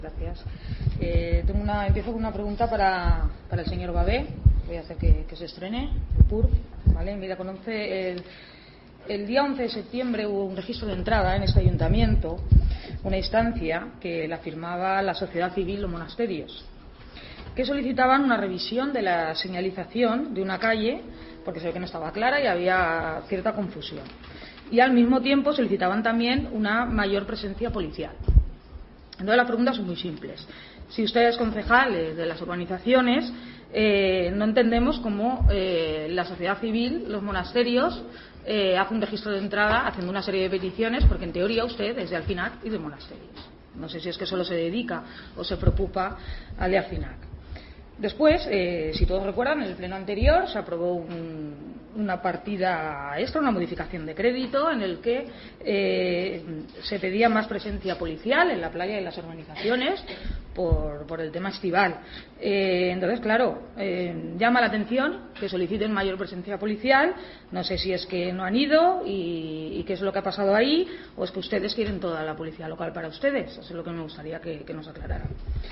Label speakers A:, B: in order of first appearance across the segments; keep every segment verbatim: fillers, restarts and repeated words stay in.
A: Gracias. Eh, tengo una, empiezo con una pregunta para, para el señor Babé. Voy a hacer que, que se estrene el P U R. ¿Vale? Mira, conoce el, el día once de septiembre hubo un registro de entrada en este ayuntamiento, una instancia que la firmaba la sociedad civil Los Monasterios, que solicitaban una revisión de la señalización de una calle porque se ve que no estaba clara y había cierta confusión. Y al mismo tiempo solicitaban también una mayor presencia policial. Entonces las preguntas son muy simples. Si usted es concejal de las urbanizaciones, eh, no entendemos cómo eh, la sociedad civil, los monasterios, eh, hace un registro de entrada haciendo una serie de peticiones, porque en teoría usted es de Alfinac y de monasterios. No sé si es que solo se dedica o se preocupa al de Alfinac. Después, eh, si todos recuerdan, en el pleno anterior se aprobó un, una partida extra, una modificación de crédito, en el que eh, se pedía más presencia policial en la playa y en las urbanizaciones por, por el tema estival. Eh, entonces, claro, eh, llama la atención que soliciten mayor presencia policial. No sé si es que no han ido y, y qué es lo que ha pasado ahí, o es que ustedes quieren toda la policía local para ustedes. Eso es lo que me gustaría que, que nos aclararan.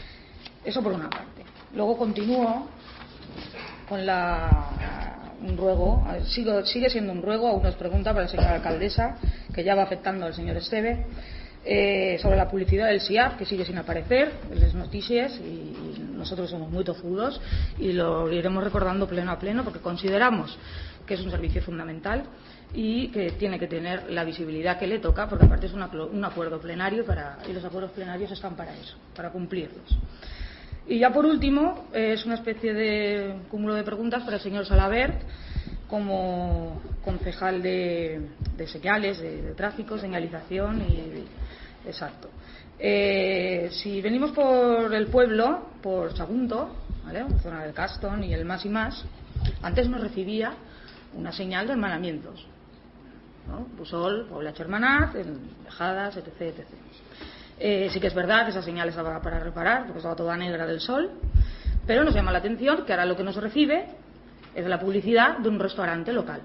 A: Eso por una parte. Luego continúo con la, un ruego, sigo, sigue siendo un ruego, aún nos pregunta para la señora alcaldesa, que ya va afectando al señor Esteve, eh, sobre la publicidad del S I A P, que sigue sin aparecer en las noticias, y nosotros somos muy tozudos y lo iremos recordando pleno a pleno, porque consideramos que es un servicio fundamental y que tiene que tener la visibilidad que le toca, porque aparte es una, un acuerdo plenario para, y los acuerdos plenarios están para eso, para cumplirlos. Y ya por último, eh, es una especie de cúmulo de preguntas para el señor Salabert, como concejal de, de señales, de, de tráfico, señalización y... Exacto. Eh, si venimos por el pueblo, por Sagunto, ¿vale?, zona del Caston y el Más y Más, antes nos recibía una señal de hermanamientos, ¿no? Busol, Poblacho Hermanat, Dejadas, etc, etcétera. Eh, sí que es verdad que esa señal estaba para reparar porque estaba toda negra del sol, pero nos llama la atención que ahora lo que nos recibe es la publicidad de un restaurante local.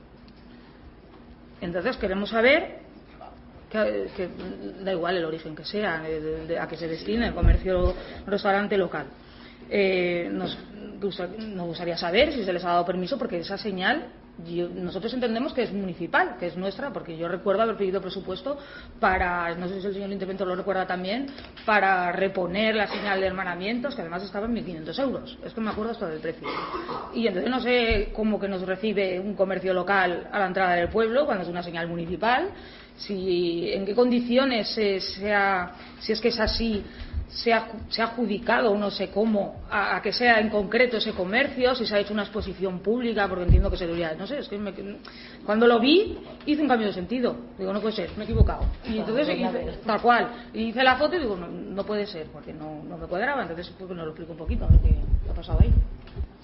A: Entonces queremos saber que, que da igual el origen que sea, de, de, de, a que se destine el comercio restaurante local. Eh, nos, nos gustaría saber si se les ha dado permiso, porque esa señal yo, nosotros entendemos que es municipal, que es nuestra, porque yo recuerdo haber pedido presupuesto para, no sé si el señor interventor lo recuerda también, para reponer la señal de hermanamientos, que además estaba en mil quinientos euros. Es que me acuerdo hasta del precio. Y entonces no sé cómo que nos recibe un comercio local a la entrada del pueblo cuando es una señal municipal, si en qué condiciones se, se ha, si es que es así, se ha, se ha adjudicado, no sé cómo, a, a que sea en concreto ese comercio, si se ha hecho una exposición pública, porque entiendo que se debería, no sé, es que me, cuando lo vi hice un cambio de sentido, digo, no puede ser, me he equivocado, y entonces hice, tal cual, y hice la foto y digo, no, no puede ser, porque no, no me cuadraba, entonces pues, nos lo explico un poquito, a ver qué ha pasado ahí.